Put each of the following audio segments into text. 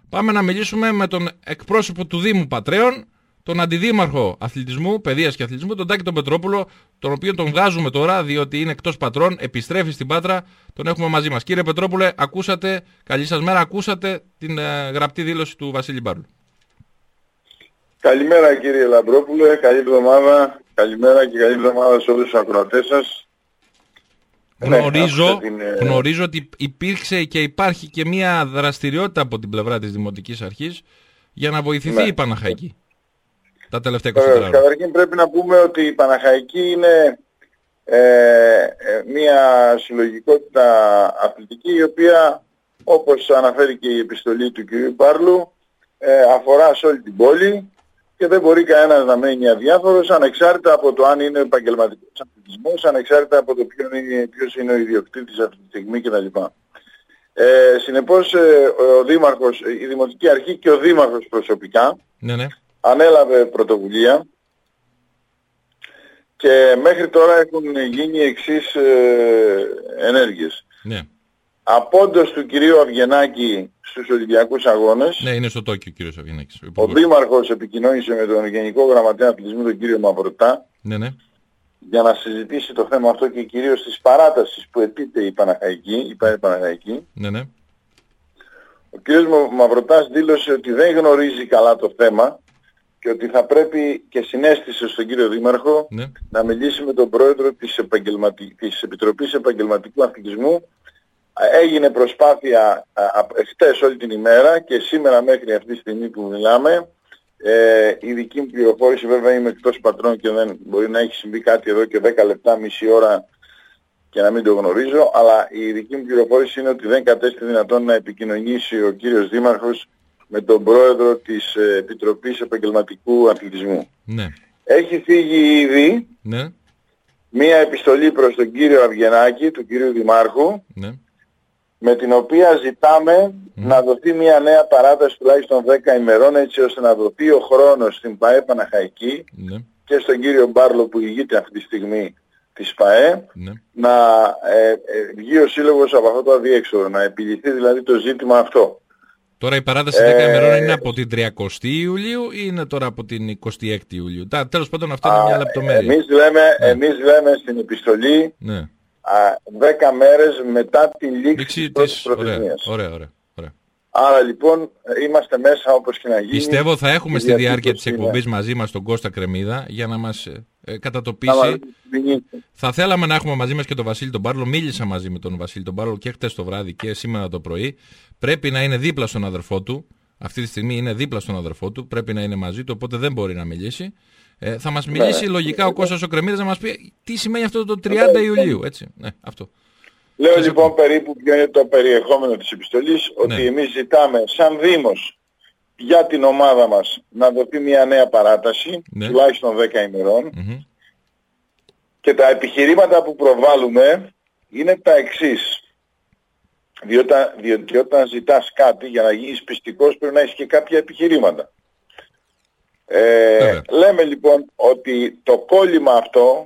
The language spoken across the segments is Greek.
Πάμε να μιλήσουμε με τον εκπρόσωπο του Δήμου Πατρέων, τον αντιδήμαρχο αθλητισμού, παιδείας και αθλητισμού, τον Τάκη τον Πετρόπουλο, τον οποίο τον βγάζουμε τώρα διότι είναι εκτός Πατρών, επιστρέφει στην Πάτρα, τον έχουμε μαζί μας. Κύριε Πετρόπουλε, καλή σας μέρα, ακούσατε την γραπτή δήλωση του Βασίλη Μπάρλου. Καλημέρα κύριε Λαμπρόπουλε, καλή εβδομάδα, καλημέρα και καλή εβδομάδα σε όλους τους ακροατές σας. Γνωρίζω ότι υπήρξε και υπάρχει και μια δραστηριότητα από την πλευρά της Δημοτικής Αρχής για να βοηθηθεί η Παναχαϊκή τα τελευταία 24 ώρα. Καταρχήν πρέπει να πούμε ότι η Παναχαϊκή είναι μια συλλογικότητα αθλητική η οποία, όπως αναφέρει και η επιστολή του κ. Μπάρλου, αφορά σε όλη την πόλη και δεν μπορεί κανένας να μένει αδιάφορος ανεξάρτητα από το αν είναι επαγγελματικός αθλητισμός, ανεξάρτητα από το ποιος είναι ο ιδιοκτήτης αυτή τη στιγμή κτλ. Συνεπώς ο Δήμαρχος, η Δημοτική Αρχή και ο Δήμαρχος προσωπικά ανέλαβε πρωτοβουλία και μέχρι τώρα έχουν γίνει εξής ενέργειες. Ναι. Απόντος του κυρίου Αυγενάκη στους Ολυμπιακούς Αγώνες. Ναι, είναι στο Τόκιο ο κύριος Αυγενάκης. Ο Δήμαρχος επικοινώνησε με τον Γενικό Γραμματέα Αθλητισμού, τον κύριο Μαυρωτά, για να συζητήσει το θέμα αυτό και κυρίως της παράτασης που επείται η Παναχαϊκή. Ναι. Ο κύριος Μαυροτάς δήλωσε ότι δεν γνωρίζει καλά το θέμα και ότι θα πρέπει, και συνέστησε στον κύριο Δήμαρχο, να μιλήσει με τον πρόεδρο της Επιτροπής Επαγγελματικού Αθλητισμού. Έγινε προσπάθεια χτες όλη την ημέρα και σήμερα μέχρι αυτή τη στιγμή που μιλάμε. Η δική μου πληροφόρηση, βέβαια είμαι εκτός Πατρών και δεν μπορεί να έχει συμβεί κάτι εδώ και 10 λεπτά, μισή ώρα και να μην το γνωρίζω, αλλά η δική μου πληροφόρηση είναι ότι δεν κατέστη δυνατόν να επικοινωνήσει ο κύριος Δήμαρχος με τον πρόεδρο της Επιτροπής Επαγγελματικού Αθλητισμού. Ναι. Έχει φύγει ήδη μία επιστολή προς τον κύριο Αυγενάκη, του κύριου Δημάρχου, με την οποία ζητάμε να δοθεί μια νέα παράταση τουλάχιστον 10 ημερών, έτσι ώστε να δοθεί ο χρόνος στην ΠΑΕ Παναχαϊκή και στον κύριο Μπάρλο που ηγείται αυτή τη στιγμή της ΠΑΕ να βγει ο σύλλογος από αυτό το αδιέξοδο, να επιληθεί δηλαδή το ζήτημα αυτό. Τώρα η παράταση 10 ημερών είναι από την 30η Ιουλίου ή είναι τώρα από την 26η Ιουλίου? Τέλος πάντων αυτό είναι μια λεπτομέρεια. Εμείς λέμε στην επιστολή 10 μέρες μετά την λήξη της πρώτης προθεσμίας. Ωραία. Άρα λοιπόν είμαστε μέσα όπως και να γίνει. Πιστεύω θα έχουμε στη διάρκεια της εκπομπής μαζί μας τον Κώστα Κρεμίδα για να μας κατατοπίσει. Θα θέλαμε να έχουμε μαζί μας και τον Βασίλη τον Μπάρλο. Μίλησα μαζί με τον Βασίλη τον Μπάρλο και χτες το βράδυ και σήμερα το πρωί. Πρέπει να είναι δίπλα στον αδερφό του. Αυτή τη στιγμή είναι δίπλα στον αδερφό του. Πρέπει να είναι μαζί του, οπότε δεν μπορεί να μιλήσει. Θα μας μιλήσει λογικά ο Κώστας ο Κρεμίδας να μας πει τι σημαίνει αυτό το 30 Ιουλίου. Έτσι. Αυτό. Λέω λοιπόν περίπου ποιο είναι το περιεχόμενο της επιστολής, ότι εμείς ζητάμε σαν Δήμος για την ομάδα μας να δοθεί μια νέα παράταση, τουλάχιστον 10 ημερών, και τα επιχειρήματα που προβάλλουμε είναι τα εξής. Διότι όταν ζητάς κάτι για να γίνεις πιστικός πρέπει να έχεις και κάποια επιχειρήματα. Λέμε λοιπόν ότι το κόλλημα αυτό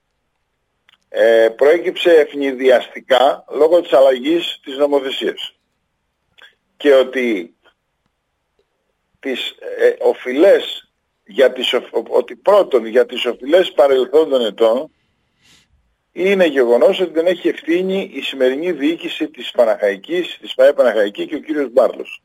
προέκυψε ευνηδιαστικά λόγω της αλλαγής της νομοθεσίας και ότι τις οφειλές ότι πρώτον για τις οφειλές παρελθόντων ετών είναι γεγονός ότι δεν έχει ευθύνη η σημερινή διοίκηση της Παναχαϊκής, της ΠΑΕ Παναχαϊκή και ο κύριος Μπάρλος.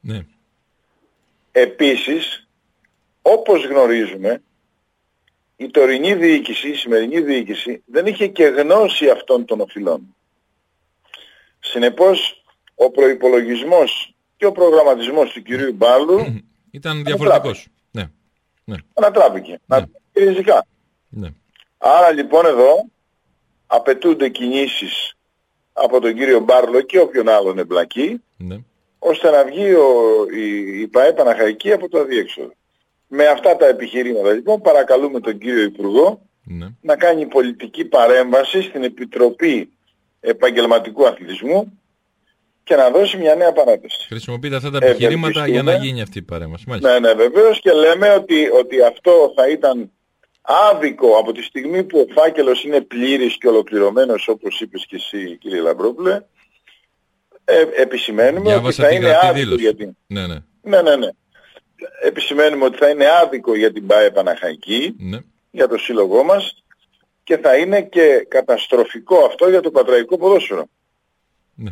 Επίσης, όπως γνωρίζουμε, η τωρινή διοίκηση, η σημερινή διοίκηση δεν είχε και γνώση αυτών των οφειλών. Συνεπώς ο προϋπολογισμός και ο προγραμματισμός του κυρίου Μπάρλου ήταν διαφορετικός. Ανατράπηκε. Ριζικά. Άρα λοιπόν εδώ απαιτούνται κινήσεις από τον κύριο Μπάρλο και όποιον άλλον εμπλακεί, ώστε να βγει η ΠΑΕ Παναχαϊκή από το αδιέξοδο. Με αυτά τα επιχειρήματα λοιπόν παρακαλούμε τον κύριο Υπουργό να κάνει πολιτική παρέμβαση στην Επιτροπή Επαγγελματικού Αθλητισμού και να δώσει μια νέα παράταση. Χρησιμοποιείτε αυτά τα επιχειρήματα για να γίνει αυτή η παρέμβαση. Ναι, βεβαίως, και λέμε ότι αυτό θα ήταν άδικο από τη στιγμή που ο φάκελος είναι πλήρης και ολοκληρωμένος, όπως είπες και εσύ κύριε Λαμπρόπουλε. Επισημαίνουμε ότι θα είναι άδικο Ναι. Επισημαίνουμε ότι θα είναι άδικο για την ΠΑΕ Παναχαϊκή, για το σύλλογό μας, και θα είναι και καταστροφικό αυτό για το πατραϊκό ποδόσφαιρο. Ναι.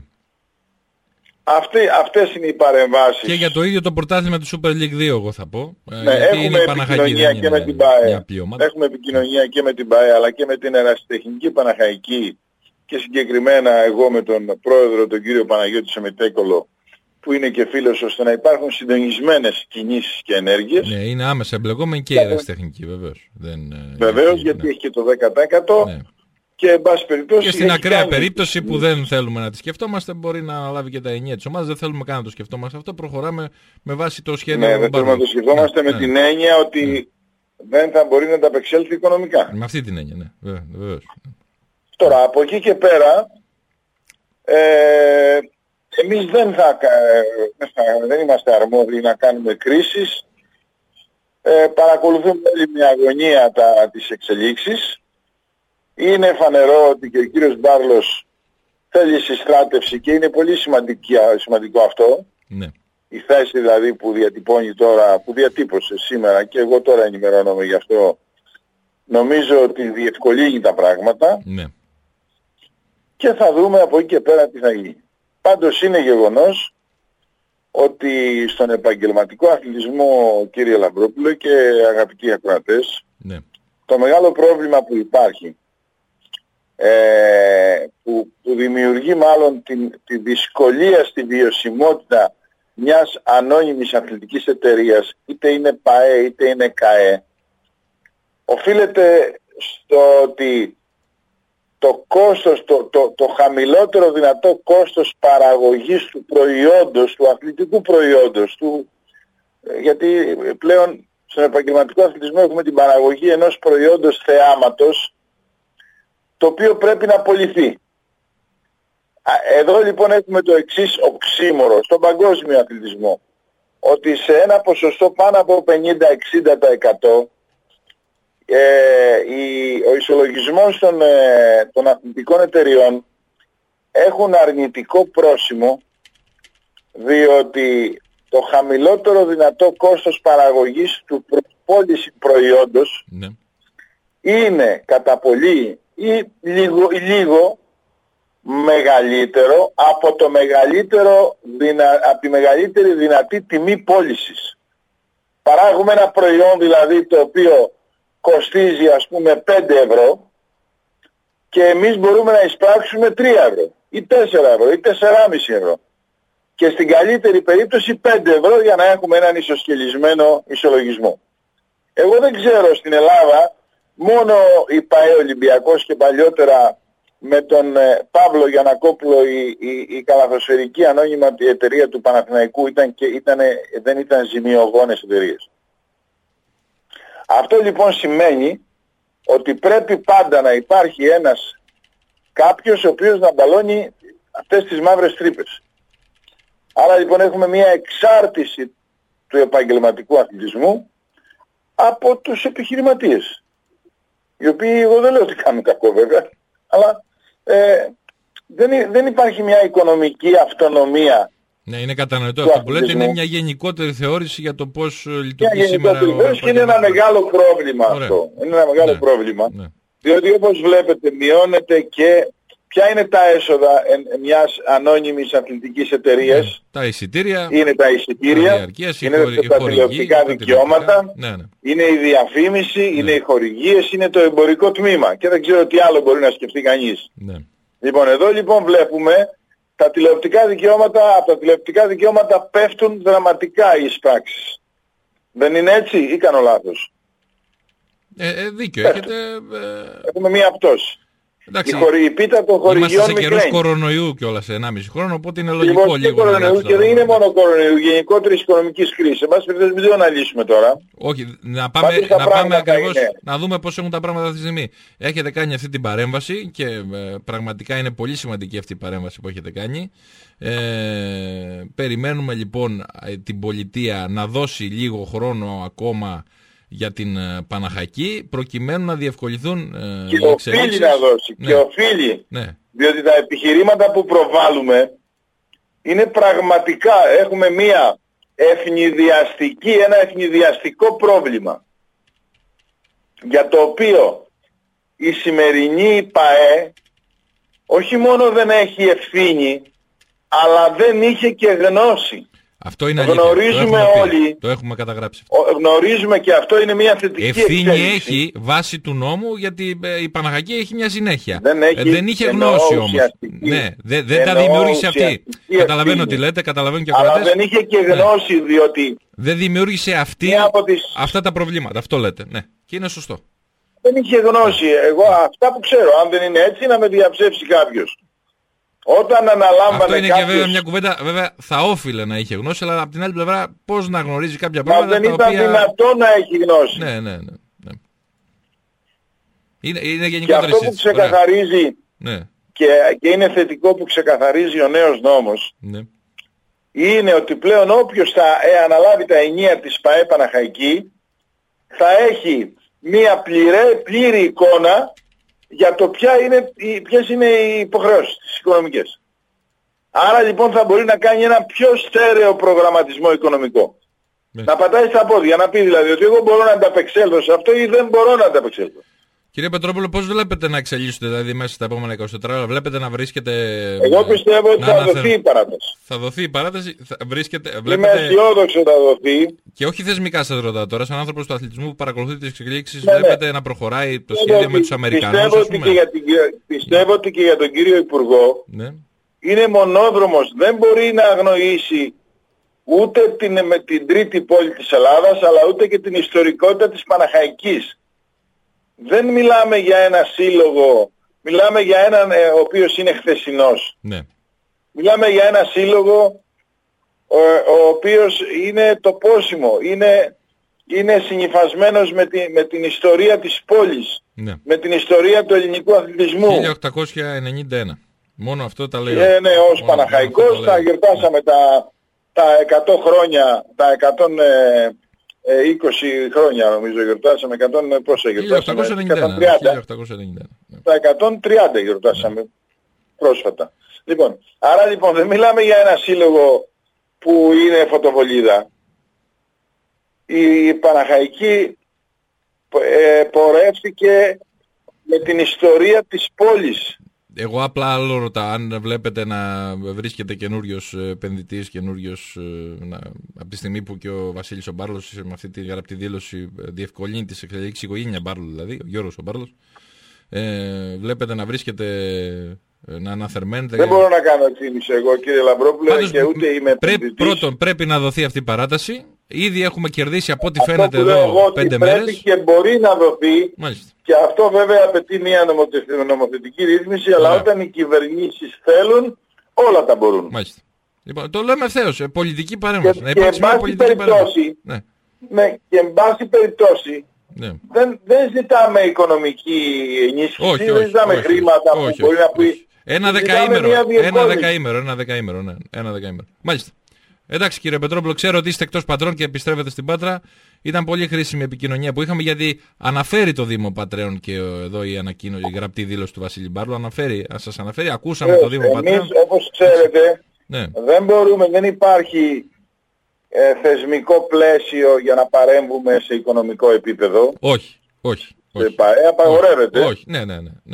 Αυτές είναι οι παρεμβάσεις. Και για το ίδιο το πρωτάθλημα του Super League 2 εγώ θα πω. Ναι, έχουμε επικοινωνία και με την ΠΑΕ. Έχουμε επικοινωνία και με την ΠΑΕ, αλλά και με την Ερασιτεχνική Παναχαϊκή, και συγκεκριμένα εγώ με τον πρόεδρο, τον κύριο Παναγιώτη Σεμετέκολο, που είναι και φίλος, ώστε να υπάρχουν συντονισμένες κινήσεις και ενέργειες. Ναι, είναι άμεσα εμπλεκόμενη και η Ερασιτεχνική, βεβαίως. Βεβαίως, γιατί έχει και το 10%. Ναι. Και εν πάση περιπτώσει. Και στην ακραία περίπτωση που δεν θέλουμε να τη σκεφτόμαστε, μπορεί να αναλάβει και τα ενία της ομάδας. Δεν θέλουμε καν να το σκεφτόμαστε αυτό. Προχωράμε με βάση το σχέδιο. Ναι, δεν θέλουμε να το σκεφτόμαστε με την έννοια ότι δεν θα μπορεί να τα απεξέλθει οικονομικά. Με αυτή την έννοια, ναι. Βεβαίως. Τώρα, από εκεί και πέρα, εμείς δεν είμαστε αρμόδιοι να κάνουμε κρίσεις. Παρακολουθούμε όλη μια αγωνία τις εξελίξεις. Είναι φανερό ότι και ο κύριος Μπάρλος θέλει συστράτευση και είναι πολύ σημαντικό αυτό. Ναι. Η θέση δηλαδή που διατυπώνει τώρα, που διατύπωσε σήμερα, και εγώ τώρα ενημερώνομαι γι' αυτό, νομίζω ότι διευκολύνει τα πράγματα. Ναι. Και θα δούμε από εκεί και πέρα τι θα γίνει. Πάντως είναι γεγονός ότι στον επαγγελματικό αθλητισμό, κύριε Λαμπρόπουλο και αγαπητοί ακροατές, ναι, το μεγάλο πρόβλημα που υπάρχει, που δημιουργεί μάλλον τη δυσκολία στη βιωσιμότητα μιας ανώνυμης αθλητικής εταιρείας, είτε είναι ΠΑΕ είτε είναι ΚΑΕ, οφείλεται στο ότι το κόστος, το χαμηλότερο δυνατό κόστος παραγωγής του προϊόντος, του αθλητικού προϊόντος, γιατί πλέον στον επαγγελματικό αθλητισμό έχουμε την παραγωγή ενός προϊόντος θεάματος, το οποίο πρέπει να πωληθεί. Εδώ λοιπόν έχουμε το εξής οξύμορο στον παγκόσμιο αθλητισμό, ότι σε ένα ποσοστό πάνω από 50-60% ο ισολογισμός των αθλητικών εταιριών έχουν αρνητικό πρόσημο, διότι το χαμηλότερο δυνατό κόστος παραγωγής του πώληση προϊόντος, ναι, είναι κατά πολύ ή λίγο μεγαλύτερο από τη μεγαλύτερη δυνατή τιμή πώλησης. Παράγουμε ένα προϊόν δηλαδή το οποίο κοστίζει ας πούμε 5 ευρώ και εμείς μπορούμε να εισπράξουμε 3 ευρώ ή 4 ευρώ ή 4,5 ευρώ. Και στην καλύτερη περίπτωση 5 ευρώ για να έχουμε έναν ισοσκελισμένο ισολογισμό. Εγώ δεν ξέρω στην Ελλάδα, μόνο η ΠΑΕ Ολυμπιακός και παλιότερα με τον Παύλο Γιαννακόπουλο η καλαθοσφαιρική ανώνυμα εταιρεία του Παναθηναϊκού δεν ήταν ζημιογόνες εταιρείες. Αυτό λοιπόν σημαίνει ότι πρέπει πάντα να υπάρχει κάποιος ο οποίος να μπαλώνει αυτές τις μαύρες τρύπες. Άρα λοιπόν έχουμε μια εξάρτηση του επαγγελματικού αθλητισμού από τους επιχειρηματίες, οι οποίοι εγώ δεν λέω ότι κάνουν κακό βέβαια, αλλά δεν υπάρχει μια οικονομική αυτονομία. Ναι, είναι κατανοητό αυτό που λέτε, είναι μια γενικότερη θεώρηση για το πώς λειτουργεί σήμερα και είναι ένα μεγάλο πρόβλημα. Ωραία. Αυτό. Είναι ένα μεγάλο πρόβλημα, διότι όπως βλέπετε μειώνεται και ποια είναι τα έσοδα μιας ανώνυμης αθλητικής εταιρείας. Τα εισιτήρια. Είναι τα εισιτήρια, είναι τα τηλεοπτικά δικαιώματα, είναι η διαφήμιση, είναι οι χορηγίες, είναι το εμπορικό τμήμα και δεν ξέρω τι άλλο μπορεί να σκεφτεί κανείς. Λοιπόν, εδώ λοιπόν βλέπουμε από τα τηλεοπτικά δικαιώματα πέφτουν δραματικά οι εισπράξεις. Δεν είναι έτσι ή κάνω λάθος? Δίκιο έχετε. Έχουμε μία πτώση. Η πίτα των χορηγιών είμαστε σε καιρούς κορονοϊού κιόλας σε 1,5 χρόνο, οπότε είναι λογικό λοιπόν, λίγο. Κορονοϊού και δεν είναι μόνο κορονοϊού, γενικότερης οικονομικής κρίσης. Εν πάση περιπτώσει μην το αναλύσουμε τώρα. Όχι, να πάμε ακριβώς να δούμε πώς έχουν τα πράγματα αυτή τη στιγμή. Έχετε κάνει αυτή την παρέμβαση και πραγματικά είναι πολύ σημαντική αυτή η παρέμβαση που έχετε κάνει. Περιμένουμε λοιπόν την πολιτεία να δώσει λίγο χρόνο ακόμα για την Παναχαϊκή προκειμένου να διευκολυθούν οι εξελίξεις. Οφείλει να δώσει. Ναι. Και οφείλει. Ναι. Διότι τα επιχειρήματα που προβάλλουμε είναι πραγματικά, έχουμε μία ένα ευνηδιαστικό πρόβλημα, για το οποίο η σημερινή ΠΑΕ όχι μόνο δεν έχει ευθύνη, αλλά δεν είχε και γνώση. Αυτό είναι αλήθεια. Γνωρίζουμε όλοι. Το έχουμε καταγράψει. Γνωρίζουμε, και αυτό είναι μια θετική ευθύνη εξέλιξη. έχει βάσει του νόμου, γιατί η Παναχαϊκή έχει μια συνέχεια. Δεν είχε γνώση όμως. Ναι, δεν τα δημιούργησε αυτή. Καταλαβαίνω τι λέτε, καταλαβαίνω και ο Αλλά δεν είχε και γνώση, διότι δεν δημιούργησε αυτή αυτά τα προβλήματα. Αυτό λέτε. Ναι. Και είναι σωστό. Δεν είχε γνώση. Εγώ αυτά που ξέρω, αν δεν είναι έτσι, να με διαψεύσει κάποιος. Όταν αναλάμβανε αυτό είναι κάποιος... και βέβαια μια κουβέντα, βέβαια θα όφιλε να είχε γνώση, αλλά από την άλλη πλευρά πώς να γνωρίζει κάποια πράγματα. Μα δεν ήταν δυνατό να έχει γνώση. Ναι. Είναι γενικότερη και αυτό που ξεκαθαρίζει, και είναι θετικό που ξεκαθαρίζει ο νέος νόμος, είναι ότι πλέον όποιος θα αναλάβει τα ενία της ΠΑΕ Παναχαϊκή θα έχει μια πλήρη εικόνα για το ποιες είναι οι υποχρεώσεις τις οικονομικές. Άρα λοιπόν θα μπορεί να κάνει ένα πιο στέρεο προγραμματισμό οικονομικό. Να πατάει στα πόδια, να πει δηλαδή ότι εγώ μπορώ να ανταπεξέλθω σε αυτό ή δεν μπορώ να ανταπεξέλθω. Κύριε Πετρόπουλο, πώς βλέπετε να εξελίσσονται δηλαδή μέσα στα επόμενα 24 ώρα, βλέπετε να βρίσκεται... Εγώ πιστεύω ότι θα δοθεί η παράταση. Θα δοθεί η παράταση, βλέπετε... Είμαι αισιόδοξο θα δοθεί. Και όχι θεσμικά σας ρωτάω τώρα, σαν άνθρωπος του αθλητισμού που παρακολουθεί τις εξελίξεις, βλέπετε να προχωράει το σχέδιο με τους Αμερικανούς? Πιστεύω ότι και για τον κύριο Υπουργό είναι μονόδρομος, δεν μπορεί να αγνοήσει ούτε την τρίτη πόλη της Ελλάδας, αλλά ούτε και την ιστορικότητα της Παναχαϊκής. Δεν μιλάμε για ένα σύλλογο, μιλάμε για έναν ο οποίος είναι χθεσινός. Μιλάμε για ένα σύλλογο ο οποίος είναι τοπόσιμο, είναι συνυφασμένος με την ιστορία της πόλης, με την ιστορία του ελληνικού αθλητισμού. 1891. Μόνο αυτό τα λέει. Ναι, ως Παναχαϊκός θα γιορτάσαμε τα 100 χρόνια, τα 20 χρόνια νομίζω γιορτάσαμε, πόσα γιορτάσαμε, 1890. Τα 130 γιορτάσαμε πρόσφατα. Λοιπόν, άρα λοιπόν δεν μιλάμε για ένα σύλλογο που είναι φωτοβολίδα. Η Παναχαϊκή πορεύτηκε με την ιστορία της πόλης. Εγώ απλά άλλο ρωτάω, αν βλέπετε να βρίσκεται καινούριος επενδυτής, καινούριος, από τη στιγμή που και ο Βασίλης ο Μπάρλος με αυτή τη γραπτή δήλωση διευκολύνει τις εξελίξεις, η οικογένεια Μπάρλου δηλαδή, ο Γιώργος ο Μπάρλος, βλέπετε να βρίσκεται, να αναθερμαίνεται. Δεν μπορώ να κάνω κίνηση εγώ, κύριε Λαμπρόπουλο, και ούτε είμαι επενδυτής. Πρώτον, πρέπει να δοθεί αυτή η παράταση. Ήδη έχουμε κερδίσει από ό,τι φαίνεται εδώ 5 μέρες. Πρέπει και μπορεί να δοθεί. Μάλιστα. Και αυτό βέβαια απαιτεί μια νομοθετική ρύθμιση, αλλά όταν οι κυβερνήσεις θέλουν, όλα τα μπορούν. Μάλιστα. Λοιπόν, το λέμε ευθέως, πολιτική παρέμβαση. Και εν πάση περιπτώσει, δεν ζητάμε οικονομική ενίσχυση, δεν ζητάμε χρήματα που μπορεί να πει. Ένα δεκαήμερο. Μάλιστα. Εντάξει κύριε Πετρόπουλο, ξέρω ότι είστε εκτός Πατρών και επιστρέφετε στην Πάτρα. Ήταν πολύ χρήσιμη επικοινωνία που είχαμε, γιατί αναφέρει το Δήμο Πατρέων και εδώ η γραπτή δήλωση του Βασίλη Μπάρλου. Σας αναφέρει, ακούσαμε το Δήμο Πατρέων. Εμείς, όπως ξέρετε, δεν υπάρχει θεσμικό πλαίσιο για να παρέμβουμε σε οικονομικό επίπεδο. Όχι. Απαγορεύεται. Όχι. Ναι.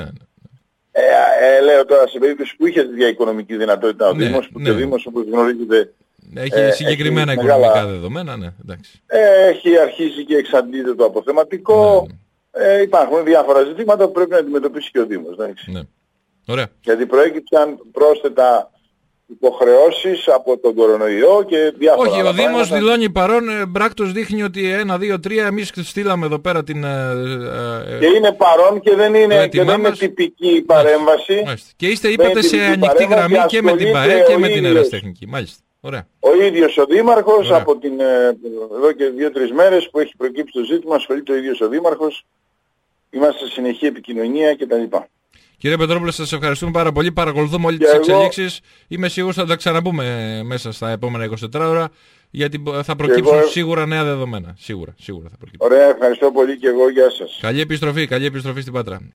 Λέω τώρα σε περίπτωση που είχε διακοινωνική δυνατότητα ο Δήμος, που και ο Δήμος, όπως γνωρίζετε, έχει συγκεκριμένα οικονομικά δεδομένα, εντάξει. Έχει αρχίσει και εξαντλείται το αποθεματικό. Υπάρχουν διάφορα ζητήματα που πρέπει να αντιμετωπίσει και ο Δήμος. Ωραία. Γιατί προέκυψαν πρόσθετα υποχρεώσεις από τον κορονοϊό και διάφορα. Όχι, ο Δήμος δηλώνει παρόν, πράκτος δείχνει ότι 1, 2, 3 εμείς στείλαμε εδώ πέρα την... και είναι παρόν και δεν είναι τυπική παρέμβαση. Και είπατε σε ανοιχτή γραμμή και με την ΠΑΕ και με την Ερασιτεχνική. Μάλιστα. Ωραία. Ο ίδιος ο Δήμαρχος, από εδώ και 2-3 μέρες που έχει προκύψει το ζήτημα, ασχολείται ο ίδιος ο Δήμαρχος. Είμαστε σε συνεχή επικοινωνία κτλ. Κύριε Πετρόπουλε, σας ευχαριστούμε πάρα πολύ. Παρακολουθούμε όλες τις εξελίξεις. Είμαι σίγουρος θα τα ξαναπούμε μέσα στα επόμενα 24 ώρα, γιατί θα προκύψουν σίγουρα νέα δεδομένα. Σίγουρα θα προκύψουν. Ωραία, ευχαριστώ πολύ και εγώ. Γεια σας. Καλή επιστροφή στην Πάτρα.